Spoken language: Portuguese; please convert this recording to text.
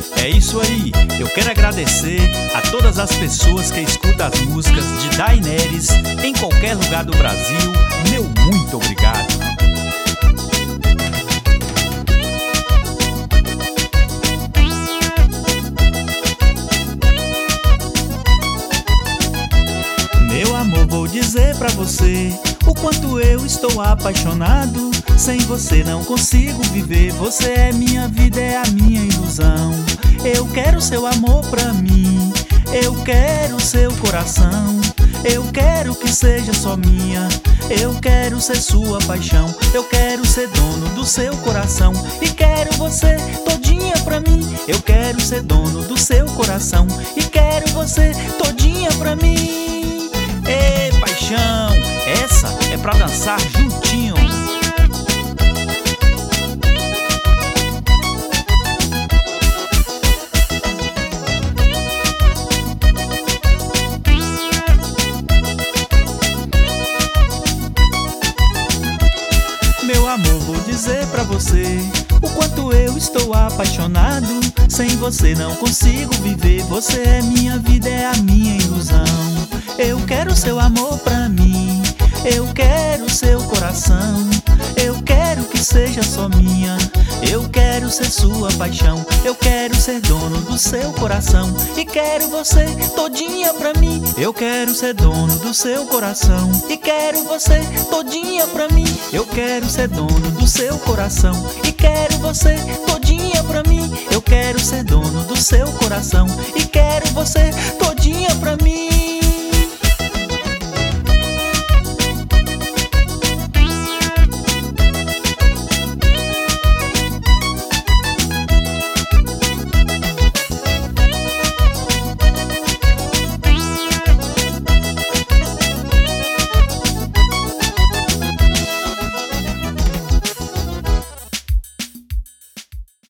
É isso aí, eu quero agradecer a todas as pessoas que escutam as músicas de Daenerys em qualquer lugar do Brasil. Meu muito obrigado. Meu amor, vou dizer pra você o quanto eu estou apaixonado. Sem você não consigo viver. Você é minha vida, é a minha ilusão. Eu quero seu amor pra mim, eu quero seu coração. Eu quero que seja só minha, eu quero ser sua paixão. Eu quero ser dono do seu coração e quero você todinha pra mim. Eu quero ser dono do seu coração e quero você todinha pra mim. Ei, paixão, essa é pra dançar juntinho. Meu amor, vou dizer pra você o quanto eu estou apaixonado. Sem você não consigo viver. Você é minha vida, é a minha ilusão. Eu quero seu amor pra mim, eu quero seu coração. Eu quero que seja só minha, eu quero ser sua paixão. Eu quero ser dono do seu coração e quero você todinha pra mim. Eu quero ser dono do seu coração e quero você todinha pra mim. Eu quero ser dono do seu coração e quero você todinha pra mim. Eu quero ser dono do seu coração e quero você todinha pra mim.